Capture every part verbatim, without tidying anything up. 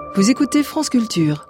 Vous écoutez France Culture.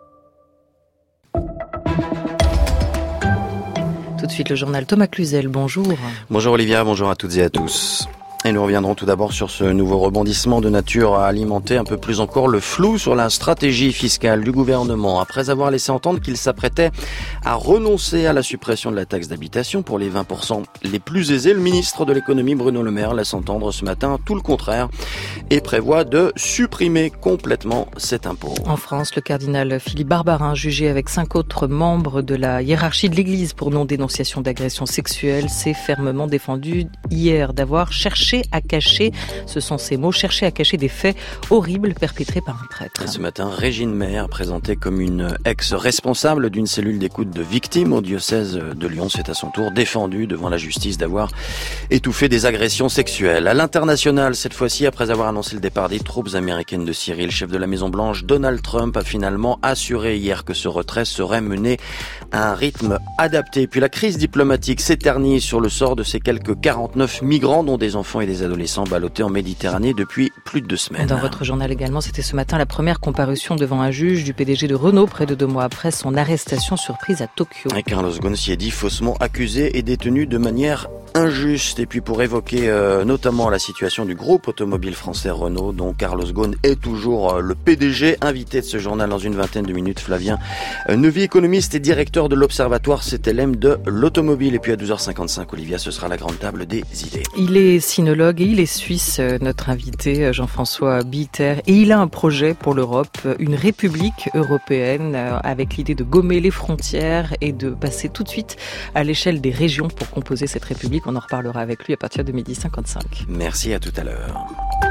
Tout de suite le journal Thomas Cluzel, bonjour. Bonjour Olivia, bonjour à toutes et à tous. Et nous reviendrons tout d'abord sur ce nouveau rebondissement de nature à alimenter un peu plus encore le flou sur la stratégie fiscale du gouvernement. Après avoir laissé entendre qu'il s'apprêtait à renoncer à la suppression de la taxe d'habitation pour les vingt pour cent les plus aisés, le ministre de l'économie Bruno Le Maire laisse entendre ce matin tout le contraire et prévoit de supprimer complètement cet impôt. En France, le cardinal Philippe Barbarin, jugé avec cinq autres membres de la hiérarchie de l'Église pour non-dénonciation d'agression sexuelle, s'est fermement défendu hier d'avoir cherché à cacher, ce sont ces mots, chercher à cacher des faits horribles perpétrés par un prêtre. Et ce matin, Régine Maire, présentée comme une ex-responsable d'une cellule d'écoute de victimes au diocèse de Lyon, s'est à son tour défendue devant la justice d'avoir étouffé des agressions sexuelles. À l'international, cette fois-ci, après avoir annoncé le départ des troupes américaines de Syrie, le chef de la Maison-Blanche, Donald Trump, a finalement assuré hier que ce retrait serait mené à un rythme adapté. Puis la crise diplomatique s'éternise sur le sort de ces quelques quarante-neuf migrants, dont des enfants et des adolescents ballottés en Méditerranée depuis plus de deux semaines. Dans votre journal également, c'était ce matin la première comparution devant un juge du P D G de Renault, près de deux mois après son arrestation surprise à Tokyo. Et Carlos Ghosn s'y est dit faussement accusé et détenu de manière injuste. Et puis pour évoquer euh, notamment la situation du groupe automobile français Renault, dont Carlos Ghosn est toujours euh, le P D G, invité de ce journal dans une vingtaine de minutes, Flavien euh, Neuvy, économiste et directeur de l'Observatoire C T L M de l'automobile. Et puis à douze heures cinquante-cinq, Olivia, ce sera la grande table des idées. Il est sinologue et il est suisse, notre invité Jean-François Bitter, et il a un projet pour l'Europe, une république européenne, avec l'idée de gommer les frontières et de passer tout de suite à l'échelle des régions pour composer cette république. On en reparlera avec lui à partir de midi cinquante-cinq. Merci, à tout à l'heure.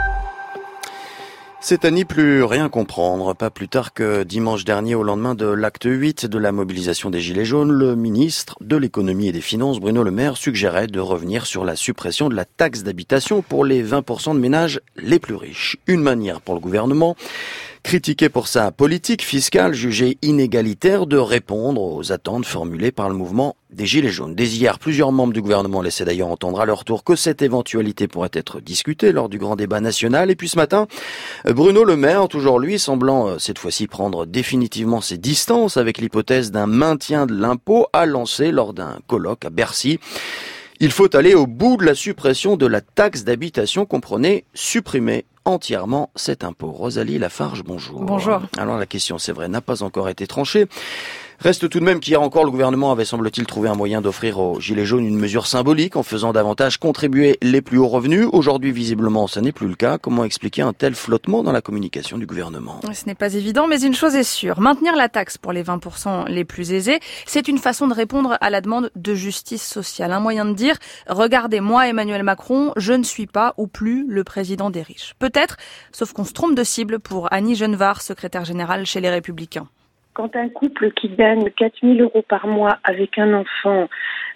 C'est à n'y plus rien comprendre. Pas plus tard que dimanche dernier, au lendemain de l'acte huit de la mobilisation des Gilets jaunes, le ministre de l'économie et des finances, Bruno Le Maire, suggérait de revenir sur la suppression de la taxe d'habitation pour les vingt pour cent de ménages les plus riches. Une manière pour le gouvernement, critiqué pour sa politique fiscale jugée inégalitaire, de répondre aux attentes formulées par le mouvement des Gilets jaunes. Dès hier, plusieurs membres du gouvernement laissaient d'ailleurs entendre à leur tour que cette éventualité pourrait être discutée lors du grand débat national. Et puis ce matin, Bruno Le Maire, toujours lui, semblant cette fois-ci prendre définitivement ses distances avec l'hypothèse d'un maintien de l'impôt, a lancé lors d'un colloque à Bercy: il faut aller au bout de la suppression de la taxe d'habitation, comprenez, supprimer entièrement cet impôt. Rosalie Lafarge, bonjour. Bonjour. Alors la question, c'est vrai, n'a pas encore été tranchée. Reste tout de même qu'hier encore, le gouvernement avait, semble-t-il, trouvé un moyen d'offrir aux Gilets jaunes une mesure symbolique en faisant davantage contribuer les plus hauts revenus. Aujourd'hui, visiblement, ça n'est plus le cas. Comment expliquer un tel flottement dans la communication du gouvernement ? Ce n'est pas évident, mais une chose est sûre. Maintenir la taxe pour les vingt pour cent les plus aisés, c'est une façon de répondre à la demande de justice sociale. Un moyen de dire, regardez, moi, Emmanuel Macron, je ne suis pas ou plus le président des riches. Peut-être, sauf qu'on se trompe de cible pour Annie Genevard, secrétaire générale chez les Républicains. Quand un couple qui gagne quatre mille euros par mois avec un enfant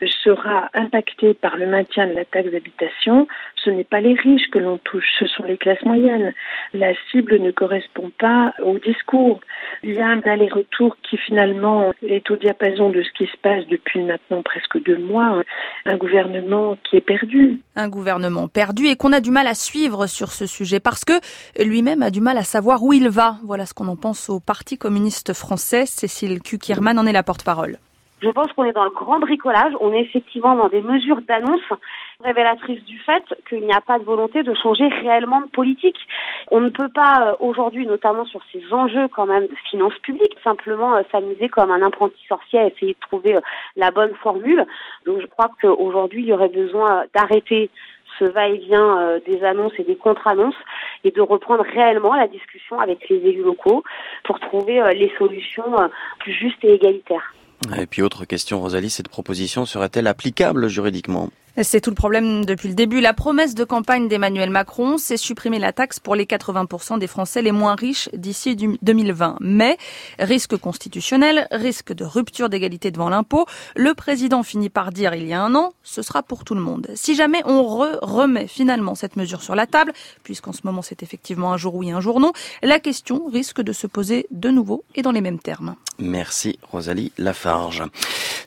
sera impacté par le maintien de la taxe d'habitation, ce n'est pas les riches que l'on touche, ce sont les classes moyennes. La cible ne correspond pas au discours. Il y a un aller-retour qui finalement est au diapason de ce qui se passe depuis maintenant presque deux mois. Un gouvernement qui est perdu. Un gouvernement perdu et qu'on a du mal à suivre sur ce sujet parce que lui-même a du mal à savoir où il va. Voilà ce qu'on en pense au Parti communiste français. Cécile Kukierman en est la porte-parole. Je pense qu'on est dans le grand bricolage, on est effectivement dans des mesures d'annonce révélatrices du fait qu'il n'y a pas de volonté de changer réellement de politique. On ne peut pas aujourd'hui, notamment sur ces enjeux quand même de finances publiques, simplement s'amuser comme un apprenti sorcier à essayer de trouver la bonne formule. Donc je crois qu'aujourd'hui, il y aurait besoin d'arrêter ce va-et-vient des annonces et des contre-annonces et de reprendre réellement la discussion avec les élus locaux pour trouver les solutions plus justes et égalitaires. Et puis autre question, Rosalie, cette proposition serait-elle applicable juridiquement ? C'est tout le problème depuis le début. La promesse de campagne d'Emmanuel Macron, c'est supprimer la taxe pour les quatre-vingts pour cent des Français les moins riches d'ici deux mille vingt. Mais, risque constitutionnel, risque de rupture d'égalité devant l'impôt, le président finit par dire il y a un an, ce sera pour tout le monde. Si jamais on re remet finalement cette mesure sur la table, puisqu'en ce moment c'est effectivement un jour oui, un jour non, la question risque de se poser de nouveau et dans les mêmes termes. Merci Rosalie Lafarge.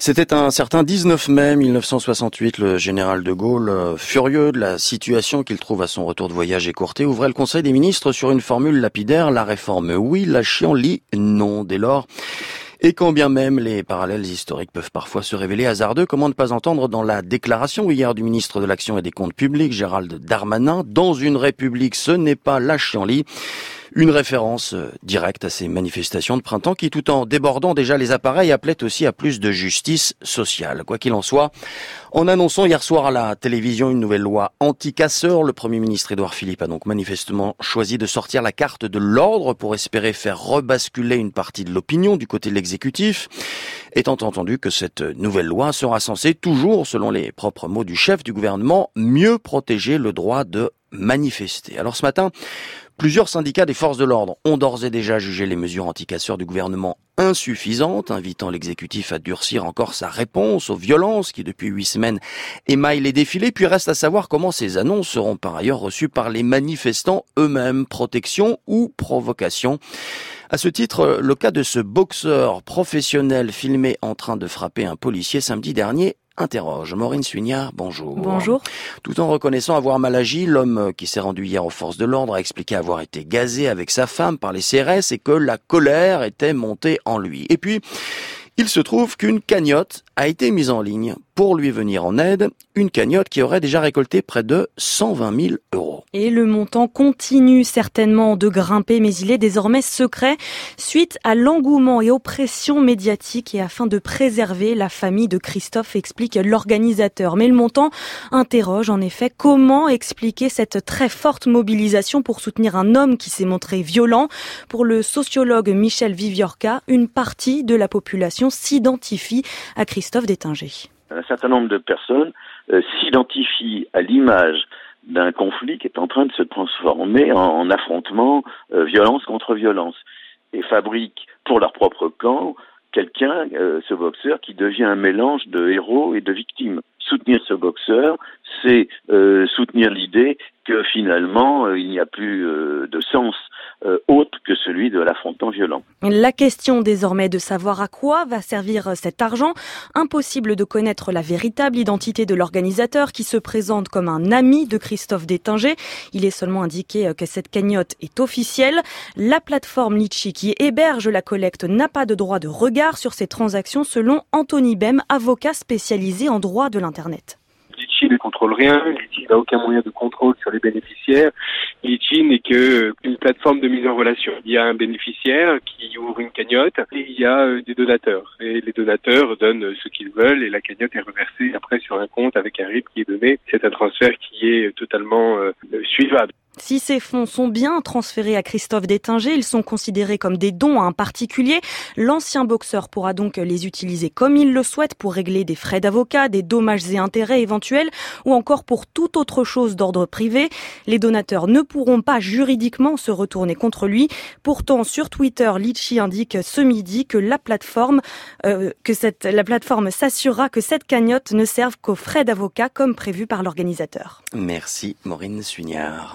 C'était un certain dix-neuf mai mille neuf cent soixante-huit, le général de Gaulle, euh, furieux de la situation qu'il trouve à son retour de voyage écourté, ouvrait le Conseil des ministres sur une formule lapidaire, la réforme oui, la chienlit non. Dès lors, et quand bien même les parallèles historiques peuvent parfois se révéler hasardeux, comment ne pas entendre dans la déclaration hier du ministre de l'Action et des Comptes Publics, Gérald Darmanin, dans une république ce n'est pas la chienlit. Une référence directe à ces manifestations de printemps qui, tout en débordant déjà les appareils, appelaient aussi à plus de justice sociale. Quoi qu'il en soit, en annonçant hier soir à la télévision une nouvelle loi anti-casseurs, le Premier ministre Édouard Philippe a donc manifestement choisi de sortir la carte de l'ordre pour espérer faire rebasculer une partie de l'opinion du côté de l'exécutif, étant entendu que cette nouvelle loi sera censée, toujours selon les propres mots du chef du gouvernement, mieux protéger le droit de manifester. Alors ce matin, plusieurs syndicats des forces de l'ordre ont d'ores et déjà jugé les mesures anti-casseurs du gouvernement insuffisantes, invitant l'exécutif à durcir encore sa réponse aux violences qui depuis huit semaines émaillent les défilés. Puis reste à savoir comment ces annonces seront par ailleurs reçues par les manifestants eux-mêmes, protection ou provocation. À ce titre, le cas de ce boxeur professionnel filmé en train de frapper un policier samedi dernier interroge. Maureen Suignard, bonjour. Bonjour. Tout en reconnaissant avoir mal agi, l'homme qui s'est rendu hier aux forces de l'ordre a expliqué avoir été gazé avec sa femme par les C R S et que la colère était montée en lui. Et puis, il se trouve qu'une cagnotte a été mise en ligne pour lui venir en aide, une cagnotte qui aurait déjà récolté près de cent vingt mille euros. Et le montant continue certainement de grimper, mais il est désormais secret suite à l'engouement et aux pressions médiatiques et afin de préserver la famille de Christophe, explique l'organisateur. Mais le montant interroge en effet comment expliquer cette très forte mobilisation pour soutenir un homme qui s'est montré violent. Pour le sociologue Michel Viviorca, une partie de la population s'identifie à Christophe Détinger. Un certain nombre de personnes euh, s'identifient à l'image d'un conflit qui est en train de se transformer en, en affrontement euh, violence contre violence et fabriquent pour leur propre camp quelqu'un, euh, ce boxeur, qui devient un mélange de héros et de victimes. Soutenir ce boxeur, c'est euh, soutenir l'idée que finalement euh, il n'y a plus euh, de sens euh, autre que celui de l'affrontement violent. La question désormais de savoir à quoi va servir cet argent. Impossible de connaître la véritable identité de l'organisateur qui se présente comme un ami de Christophe Détinger. Il est seulement indiqué que cette cagnotte est officielle. La plateforme Litchi qui héberge la collecte n'a pas de droit de regard sur ces transactions selon Anthony Bem, avocat spécialisé en droit de l'Internet. Litchi ne contrôle rien, Litchi n'a aucun moyen de contrôle sur les bénéficiaires. Litchi n'est qu'une plateforme de mise en relation. Il y a un bénéficiaire qui ouvre une cagnotte et il y a des donateurs. Et les donateurs donnent ce qu'ils veulent et la cagnotte est reversée après sur un compte avec un R I B qui est donné. C'est un transfert qui est totalement euh, suivable. Si ces fonds sont bien transférés à Christophe Détinger, ils sont considérés comme des dons à un particulier. L'ancien boxeur pourra donc les utiliser comme il le souhaite pour régler des frais d'avocat, des dommages et intérêts éventuels ou encore pour toute autre chose d'ordre privé. Les donateurs ne pourront pas juridiquement se retourner contre lui. Pourtant, sur Twitter, Litchi indique ce midi que la plateforme, euh, que cette, la plateforme s'assurera que cette cagnotte ne serve qu'aux frais d'avocat comme prévu par l'organisateur. Merci Maureen Suignard.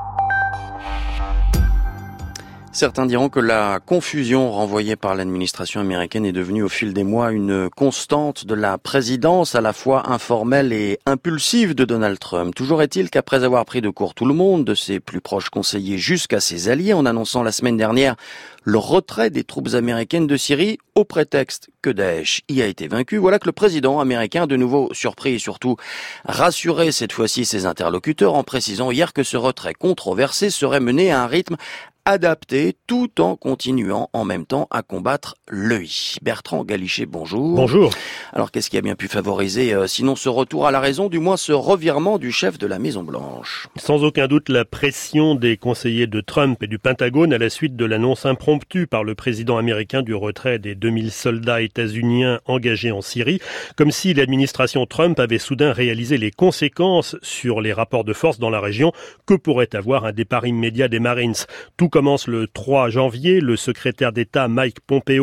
Certains diront que la confusion renvoyée par l'administration américaine est devenue au fil des mois une constante de la présidence à la fois informelle et impulsive de Donald Trump. Toujours est-il qu'après avoir pris de court tout le monde, de ses plus proches conseillers jusqu'à ses alliés, en annonçant la semaine dernière le retrait des troupes américaines de Syrie au prétexte que Daesh y a été vaincu, voilà que le président américain, de nouveau surpris et surtout rassuré cette fois-ci ses interlocuteurs en précisant hier que ce retrait controversé serait mené à un rythme adapté tout en continuant en même temps à combattre l'E I. Bertrand Galichet, bonjour. Bonjour. Alors qu'est-ce qui a bien pu favoriser, euh, sinon ce retour à la raison, du moins ce revirement du chef de la Maison-Blanche? Sans aucun doute la pression des conseillers de Trump et du Pentagone à la suite de l'annonce impromptue par le président américain du retrait des deux mille soldats états-uniens engagés en Syrie, comme si l'administration Trump avait soudain réalisé les conséquences sur les rapports de force dans la région que pourrait avoir un départ immédiat des Marines. Tout commence le trois janvier, le secrétaire d'État Mike Pompeo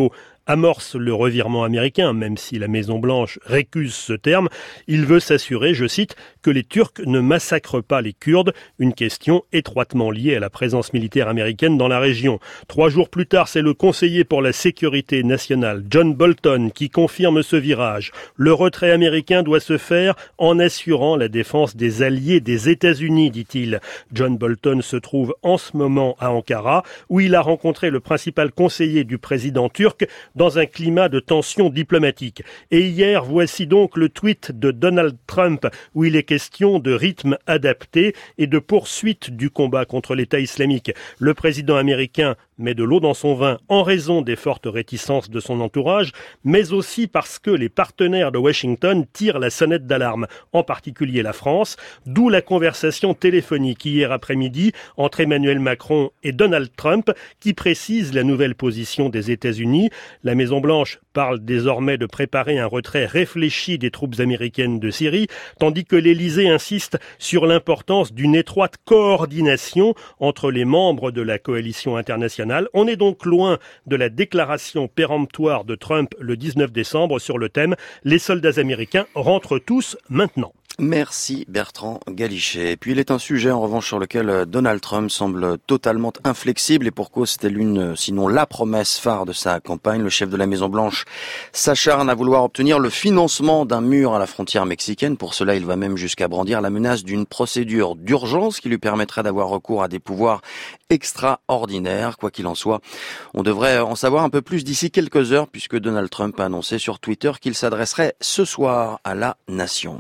amorce le revirement américain, même si la Maison-Blanche récuse ce terme. Il veut s'assurer, je cite, que les Turcs ne massacrent pas les Kurdes, une question étroitement liée à la présence militaire américaine dans la région. Trois jours plus tard, c'est le conseiller pour la sécurité nationale, John Bolton, qui confirme ce virage. Le retrait américain doit se faire en assurant la défense des alliés des États-Unis, dit-il. John Bolton se trouve en ce moment à Ankara, où il a rencontré le principal conseiller du président turc dans un climat de tension diplomatique. Et hier, voici donc le tweet de Donald Trump, où il est question de rythme adapté et de poursuite du combat contre l'État islamique. Le président américain met de l'eau dans son vin en raison des fortes réticences de son entourage, mais aussi parce que les partenaires de Washington tirent la sonnette d'alarme, en particulier la France, d'où la conversation téléphonique hier après-midi entre Emmanuel Macron et Donald Trump, qui précise la nouvelle position des États-Unis. La Maison-Blanche parle désormais de préparer un retrait réfléchi des troupes américaines de Syrie, tandis que l'Élysée insiste sur l'importance d'une étroite coordination entre les membres de la coalition internationale. On est donc loin de la déclaration péremptoire de Trump le dix-neuf décembre sur le thème « Les soldats américains rentrent tous maintenant ». Merci Bertrand Galichet. Et puis il est un sujet en revanche sur lequel Donald Trump semble totalement inflexible et pour cause c'était l'une, sinon la promesse phare de sa campagne. Le chef de la Maison-Blanche s'acharne à vouloir obtenir le financement d'un mur à la frontière mexicaine. Pour cela, il va même jusqu'à brandir la menace d'une procédure d'urgence qui lui permettrait d'avoir recours à des pouvoirs extraordinaires. Quoi qu'il en soit, on devrait en savoir un peu plus d'ici quelques heures puisque Donald Trump a annoncé sur Twitter qu'il s'adresserait ce soir à la nation.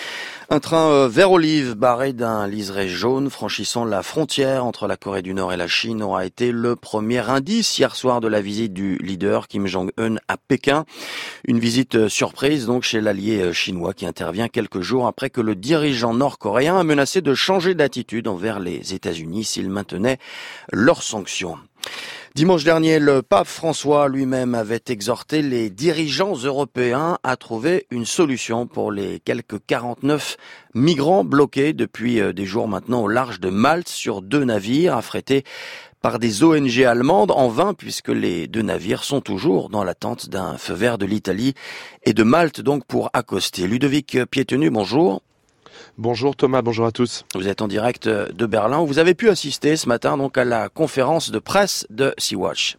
Un train vert olive barré d'un liseré jaune franchissant la frontière entre la Corée du Nord et la Chine aura été le premier indice hier soir de la visite du leader Kim Jong-un à Pékin. Une visite surprise donc chez l'allié chinois qui intervient quelques jours après que le dirigeant nord-coréen a menacé de changer d'attitude envers les États-Unis s'ils maintenaient leurs sanctions. Dimanche dernier, le pape François lui-même avait exhorté les dirigeants européens à trouver une solution pour les quelques quarante-neuf migrants bloqués depuis des jours maintenant au large de Malte sur deux navires affrétés par des O N G allemandes, en vain puisque les deux navires sont toujours dans l'attente d'un feu vert de l'Italie et de Malte donc pour accoster. Ludovic Piétenu, bonjour. Bonjour Thomas, bonjour à tous. Vous êtes en direct de Berlin où vous avez pu assister ce matin donc à la conférence de presse de Sea-Watch.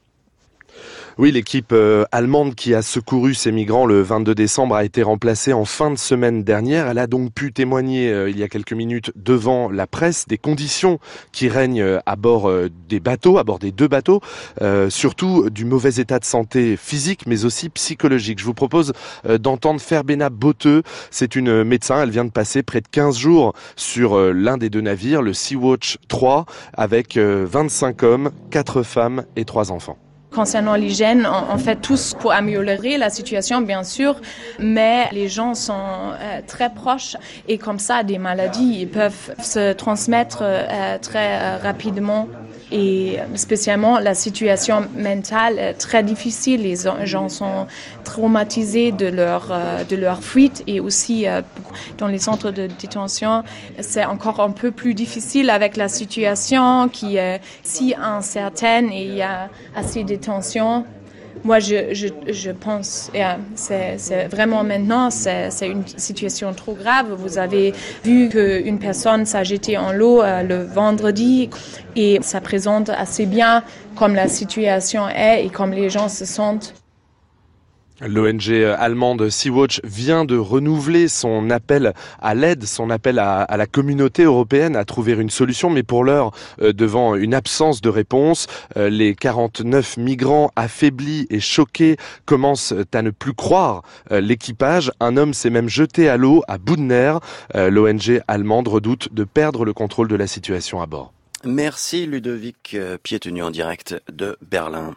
Oui, l'équipe euh, allemande qui a secouru ces migrants le vingt-deux décembre a été remplacée en fin de semaine dernière. Elle a donc pu témoigner euh, il y a quelques minutes devant la presse des conditions qui règnent euh, à bord euh, des bateaux, à bord des deux bateaux, euh, surtout du mauvais état de santé physique mais aussi psychologique. Je vous propose euh, d'entendre Ferbena Boteux. C'est une médecin, elle vient de passer près de quinze jours sur euh, l'un des deux navires, le Sea-Watch trois, avec euh, vingt-cinq hommes, quatre femmes et trois enfants. Concernant l'hygiène, on, on fait tous pour améliorer la situation, bien sûr, mais les gens sont euh, très proches et comme ça, des maladies ils peuvent se transmettre euh, très euh, rapidement. Et spécialement, la situation mentale est très difficile. Les gens sont traumatisés de leur, de leur fuite et aussi dans les centres de détention, c'est encore un peu plus difficile avec la situation qui est si incertaine et il y a assez de tensions. Moi, je, je, je pense, yeah, c'est, c'est vraiment maintenant, c'est, c'est une situation trop grave. Vous avez vu qu'une personne s'est jetée en l'eau euh, le vendredi et ça présente assez bien comme la situation est et comme les gens se sentent. L'O N G allemande Sea-Watch vient de renouveler son appel à l'aide, son appel à, à la communauté européenne à trouver une solution. Mais pour l'heure, euh, devant une absence de réponse, euh, les quarante-neuf migrants affaiblis et choqués commencent à ne plus croire euh, l'équipage. Un homme s'est même jeté à l'eau à bout de nerfs. Euh, L'O N G allemande redoute de perdre le contrôle de la situation à bord. Merci Ludovic Piétenu en direct de Berlin.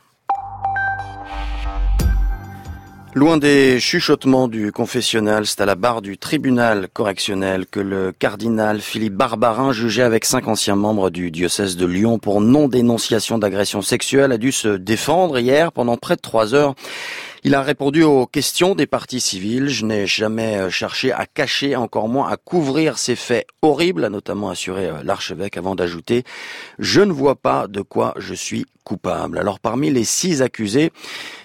Loin des chuchotements du confessionnal, c'est à la barre du tribunal correctionnel que le cardinal Philippe Barbarin, jugé avec cinq anciens membres du diocèse de Lyon pour non-dénonciation d'agression sexuelle, a dû se défendre hier pendant près de trois heures. Il a répondu aux questions des parties civiles. Je n'ai jamais cherché à cacher, encore moins à couvrir ces faits horribles, a notamment assuré l'archevêque avant d'ajouter « Je ne vois pas de quoi je suis coupable ». Alors parmi les six accusés,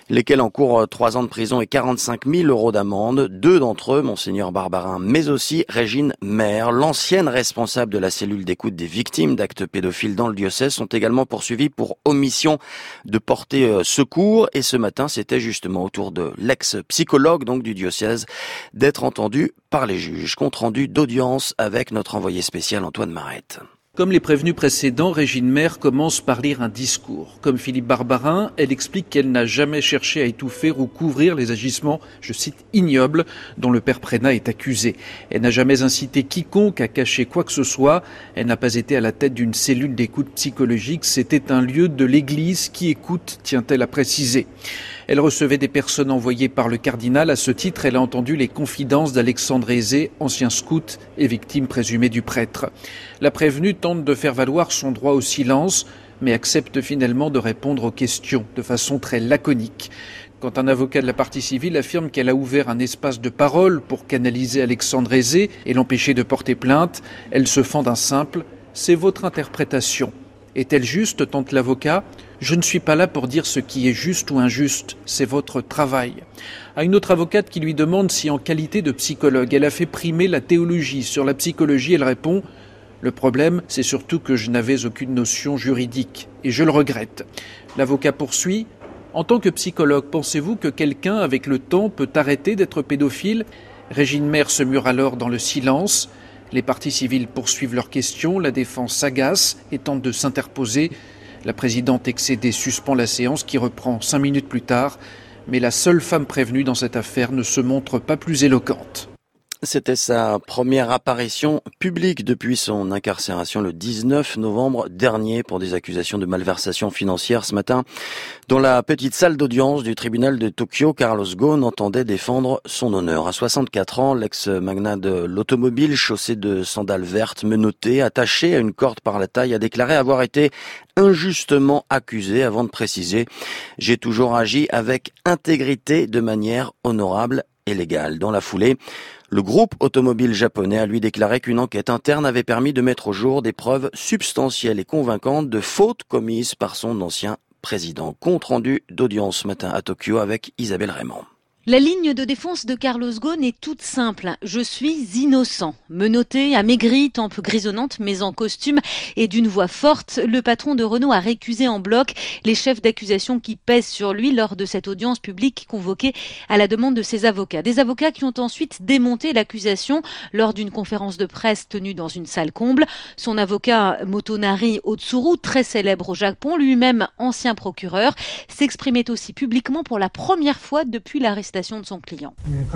lesquels encourent trois ans de prison et quarante-cinq mille euros d'amende. Deux d'entre eux, Monseigneur Barbarin, mais aussi Régine Maire, l'ancienne responsable de la cellule d'écoute des victimes d'actes pédophiles dans le diocèse, sont également poursuivis pour omission de porter secours. Et ce matin, c'était justement au tour de l'ex-psychologue donc du diocèse d'être entendu par les juges. Compte rendu d'audience avec notre envoyé spécial Antoine Marette. Comme les prévenus précédents, Régine Maire commence par lire un discours. Comme Philippe Barbarin, elle explique qu'elle n'a jamais cherché à étouffer ou couvrir les agissements, je cite, ignobles, dont le père Prénat est accusé. Elle n'a jamais incité quiconque à cacher quoi que ce soit. Elle n'a pas été à la tête d'une cellule d'écoute psychologique. C'était un lieu de l'église qui écoute, tient-elle à préciser. Elle recevait des personnes envoyées par le cardinal. À ce titre, elle a entendu les confidences d'Alexandre Aizé, ancien scout et victime présumée du prêtre. La prévenue tente de faire valoir son droit au silence, mais accepte finalement de répondre aux questions de façon très laconique. Quand un avocat de la partie civile affirme qu'elle a ouvert un espace de parole pour canaliser Alexandre Aizé et l'empêcher de porter plainte, elle se fend d'un simple « c'est votre interprétation ». Est-elle juste, tente l'avocat ? Je ne suis pas là pour dire ce qui est juste ou injuste, c'est votre travail. À une autre avocate qui lui demande si en qualité de psychologue, elle a fait primer la théologie sur la psychologie, elle répond « Le problème, c'est surtout que je n'avais aucune notion juridique, et je le regrette. » L'avocat poursuit « En tant que psychologue, pensez-vous que quelqu'un avec le temps peut arrêter d'être pédophile ?» Régine Maire se mure alors dans le silence. Les parties civiles poursuivent leurs questions, la défense s'agace et tente de s'interposer. La présidente excédée suspend la séance qui reprend cinq minutes plus tard, mais la seule femme prévenue dans cette affaire ne se montre pas plus éloquente. C'était sa première apparition publique depuis son incarcération le dix-neuf novembre dernier pour des accusations de malversation financière. Ce matin, dans la petite salle d'audience du tribunal de Tokyo, Carlos Ghosn entendait défendre son honneur. À soixante-quatre ans, l'ex-magnat de l'automobile, chaussé de sandales vertes, menotté, attaché à une corde par la taille, a déclaré avoir été injustement accusé avant de préciser « J'ai toujours agi avec intégrité de manière honorable et légale ». Dans la foulée, le groupe automobile japonais a lui déclaré qu'une enquête interne avait permis de mettre au jour des preuves substantielles et convaincantes de fautes commises par son ancien président. Compte rendu d'audience ce matin à Tokyo avec Isabelle Raymond. La ligne de défense de Carlos Ghosn est toute simple. Je suis innocent. Menotté, amaigri, tempes grisonnantes, mais en costume et d'une voix forte, le patron de Renault a récusé en bloc les chefs d'accusation qui pèsent sur lui lors de cette audience publique convoquée à la demande de ses avocats. Des avocats qui ont ensuite démonté l'accusation lors d'une conférence de presse tenue dans une salle comble. Son avocat Motonari Otsuru, très célèbre au Japon, lui-même ancien procureur, s'exprimait aussi publiquement pour la première fois depuis l'arrestation de son client.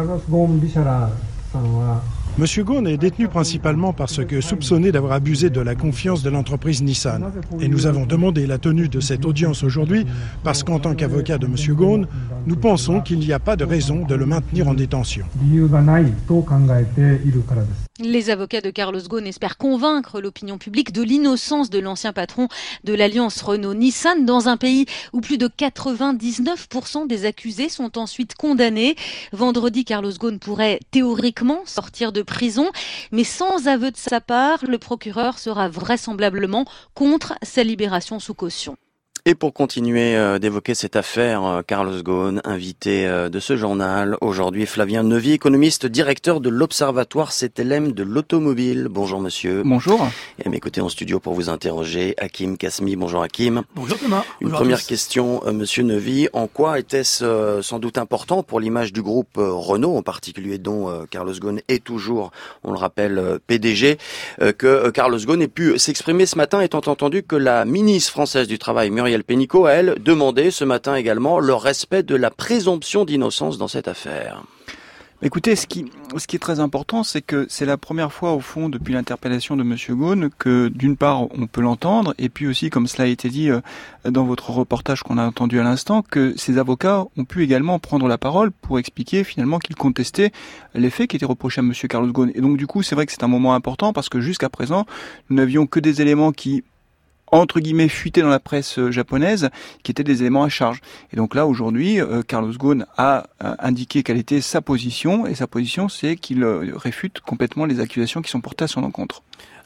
Monsieur Ghosn est détenu principalement parce que soupçonné d'avoir abusé de la confiance de l'entreprise Nissan. Et nous avons demandé la tenue de cette audience aujourd'hui parce qu'en tant qu'avocat de Monsieur Ghosn, nous pensons qu'il n'y a pas de raison de le maintenir en détention. Les avocats de Carlos Ghosn espèrent convaincre l'opinion publique de l'innocence de l'ancien patron de l'alliance Renault-Nissan dans un pays où plus de quatre-vingt-dix-neuf pour cent des accusés sont ensuite condamnés. Vendredi, Carlos Ghosn pourrait théoriquement sortir de prison, mais sans aveu de sa part, le procureur sera vraisemblablement contre sa libération sous caution. Et pour continuer euh, d'évoquer cette affaire, euh, Carlos Ghosn, invité euh, de ce journal, aujourd'hui Flavien Neuvy, économiste, directeur de l'Observatoire C T L M de l'automobile. Bonjour monsieur. Bonjour. Et à mes côtés en studio pour vous interroger, Hakim Kasmi. Bonjour Hakim. Bonjour Thomas. Une Bonjour première question, euh, monsieur Neuvy. En quoi était-ce euh, sans doute important pour l'image du groupe euh, Renault, en particulier dont euh, Carlos Ghosn est toujours, on le rappelle, euh, P D G, euh, que euh, Carlos Ghosn ait pu s'exprimer ce matin, étant entendu que la ministre française du Travail, Muriel Pénicaud, a, elle, demandé ce matin également le respect de la présomption d'innocence dans cette affaire. Écoutez, ce qui, ce qui est très important, c'est que c'est la première fois, au fond, depuis l'interpellation de Monsieur Ghosn, que d'une part, on peut l'entendre, et puis aussi, comme cela a été dit euh, dans votre reportage qu'on a entendu à l'instant, que ces avocats ont pu également prendre la parole pour expliquer finalement qu'ils contestaient les faits qui étaient reprochés à Monsieur Carlos Ghosn. Et donc, du coup, c'est vrai que c'est un moment important, parce que jusqu'à présent, nous n'avions que des éléments qui entre guillemets fuités dans la presse japonaise, qui étaient des éléments à charge. Et donc là, aujourd'hui, euh, Carlos Ghosn a euh, indiqué quelle était sa position, et sa position, c'est qu'il euh, réfute complètement les accusations qui sont portées à son encontre.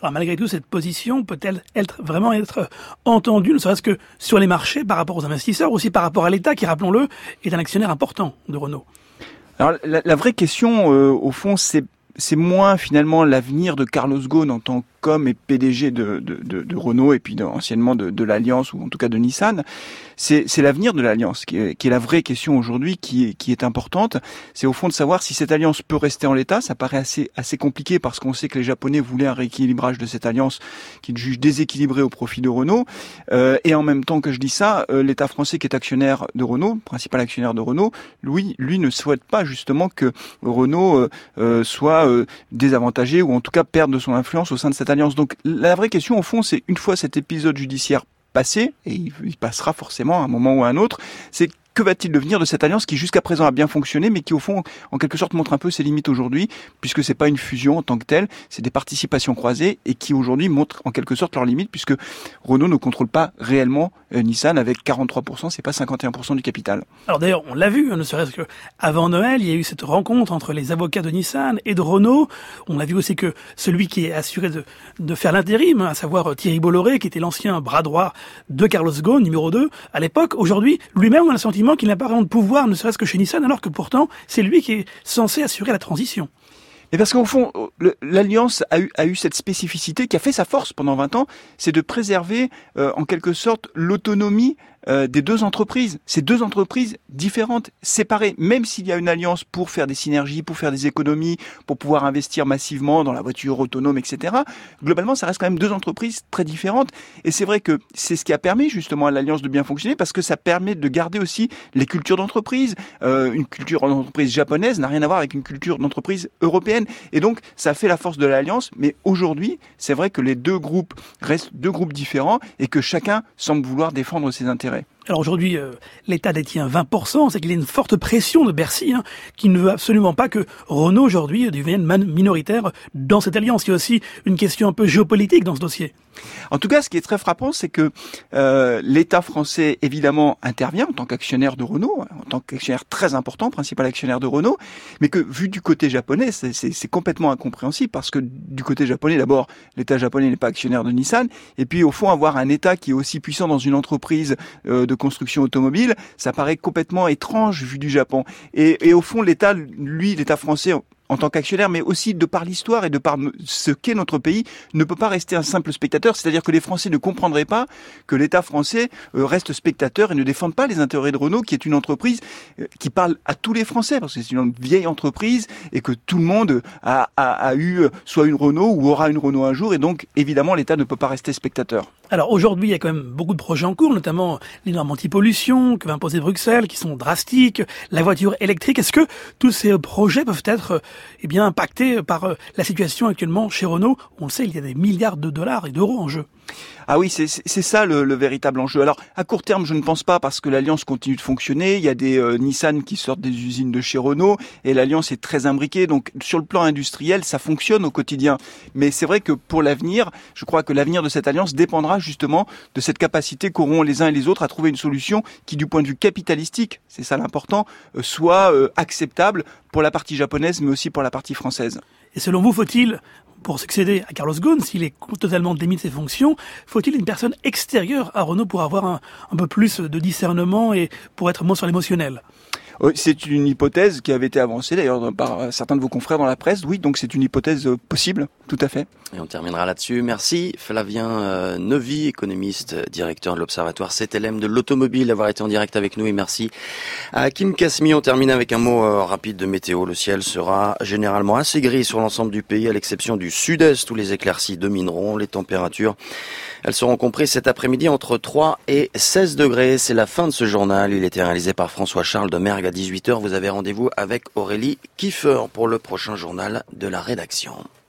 Alors malgré tout, cette position peut-elle être, vraiment être entendue, ne serait-ce que sur les marchés par rapport aux investisseurs, aussi par rapport à l'État qui, rappelons-le, est un actionnaire important de Renault? Alors la, la vraie question, euh, au fond, c'est c'est moins finalement l'avenir de Carlos Ghosn en tant qu'homme et P D G de, de, de, de Renault et puis de, anciennement de, de l'Alliance ou en tout cas de Nissan. C'est, c'est l'avenir de l'Alliance qui est, qui est la vraie question aujourd'hui qui est, qui est importante. C'est au fond de savoir si cette alliance peut rester en l'état. Ça paraît assez, assez compliqué parce qu'on sait que les Japonais voulaient un rééquilibrage de cette alliance qu'ils jugent déséquilibrée au profit de Renault. Euh, et en même temps que je dis ça, euh, l'État français qui est actionnaire de Renault, principal actionnaire de Renault, lui, lui ne souhaite pas justement que Renault euh, euh, soit euh, désavantagé ou en tout cas perde de son influence au sein de cette alliance. Donc la vraie question au fond, c'est une fois cet épisode judiciaire passé, et il passera forcément à un moment ou à un autre, c'est que va-t-il devenir de cette alliance qui jusqu'à présent a bien fonctionné, mais qui au fond, en quelque sorte, montre un peu ses limites aujourd'hui, puisque c'est pas une fusion en tant que telle, c'est des participations croisées et qui aujourd'hui montrent en quelque sorte leurs limites, puisque Renault ne contrôle pas réellement euh, Nissan avec quarante-trois pour cent, c'est pas cinquante et un pour cent du capital. Alors d'ailleurs, on l'a vu, ne serait-ce que avant Noël, il y a eu cette rencontre entre les avocats de Nissan et de Renault. On a vu aussi que celui qui est assuré de, de faire l'intérim, à savoir Thierry Bolloré, qui était l'ancien bras droit de Carlos Ghosn, numéro deux, à l'époque, aujourd'hui, lui-même on a le sentiment qu'il n'a pas vraiment de pouvoir, ne serait-ce que chez Nissan, alors que pourtant, c'est lui qui est censé assurer la transition. Et parce qu'au fond, l'Alliance a eu, a eu cette spécificité qui a fait sa force pendant vingt ans, c'est de préserver euh, en quelque sorte l'autonomie euh, des deux entreprises. Ces deux entreprises différentes, séparées, même s'il y a une alliance pour faire des synergies, pour faire des économies, pour pouvoir investir massivement dans la voiture autonome, et cetera. Globalement, ça reste quand même deux entreprises très différentes. Et c'est vrai que c'est ce qui a permis justement à l'alliance de bien fonctionner, parce que ça permet de garder aussi les cultures d'entreprise. Euh, une culture d'entreprise japonaise n'a rien à voir avec une culture d'entreprise européenne. Et donc, ça fait la force de l'alliance. Mais aujourd'hui, c'est vrai que les deux groupes restent deux groupes différents et que chacun semble vouloir défendre ses intérêts. Alors aujourd'hui, euh, l'État détient vingt pour cent, c'est qu'il y a une forte pression de Bercy, hein, qui ne veut absolument pas que Renault aujourd'hui devienne minoritaire dans cette alliance. Il y a aussi une question un peu géopolitique dans ce dossier. En tout cas, ce qui est très frappant, c'est que euh, l'État français, évidemment, intervient en tant qu'actionnaire de Renault, en tant qu'actionnaire très important, principal actionnaire de Renault, mais que vu du côté japonais, c'est, c'est, c'est complètement incompréhensible, parce que du côté japonais, d'abord, l'État japonais n'est pas actionnaire de Nissan, et puis au fond, avoir un État qui est aussi puissant dans une entreprise euh, de construction automobile, ça paraît complètement étrange vu du Japon. Et, et au fond, l'État, lui, l'État français, en tant qu'actionnaire, mais aussi de par l'histoire et de par ce qu'est notre pays, ne peut pas rester un simple spectateur. C'est-à-dire que les Français ne comprendraient pas que l'État français reste spectateur et ne défende pas les intérêts de Renault, qui est une entreprise qui parle à tous les Français, parce que c'est une vieille entreprise et que tout le monde a, a, a eu soit une Renault ou aura une Renault un jour, et donc évidemment l'État ne peut pas rester spectateur. Alors aujourd'hui, il y a quand même beaucoup de projets en cours, notamment les normes anti-pollution que va imposer Bruxelles, qui sont drastiques, la voiture électrique. Est-ce que tous ces projets peuvent être eh bien impactés par la situation actuellement chez Renault? On le sait, il y a des milliards de dollars et d'euros en jeu. Ah oui, c'est, c'est ça le, le véritable enjeu. Alors, à court terme, je ne pense pas, parce que l'Alliance continue de fonctionner. Il y a des euh, Nissan qui sortent des usines de chez Renault, et l'Alliance est très imbriquée. Donc, sur le plan industriel, ça fonctionne au quotidien. Mais c'est vrai que pour l'avenir, je crois que l'avenir de cette Alliance dépendra justement de cette capacité qu'auront les uns et les autres à trouver une solution qui, du point de vue capitalistique, c'est ça l'important, euh, soit euh, acceptable pour la partie japonaise, mais aussi pour la partie française. Et selon vous, faut-il, pour succéder à Carlos Ghosn, s'il est totalement démis de ses fonctions, faut-il une personne extérieure à Renault pour avoir un, un peu plus de discernement et pour être moins sur l'émotionnel? C'est une hypothèse qui avait été avancée d'ailleurs par certains de vos confrères dans la presse. Oui, donc c'est une hypothèse possible, tout à fait. Et on terminera là-dessus. Merci Flavien Neuvy, économiste, directeur de l'Observatoire C T L M de l'automobile, d'avoir été en direct avec nous, et merci à Kim Kasmi. On termine avec un mot rapide de météo. Le ciel sera généralement assez gris sur l'ensemble du pays, à l'exception du sud-est où les éclaircies domineront. Les températures, elles seront comprises cet après-midi entre trois et seize degrés. C'est la fin de ce journal. Il était réalisé par François-Charles de Mergue. À dix-huit heures, vous avez rendez-vous avec Aurélie Kiefer pour le prochain journal de la rédaction.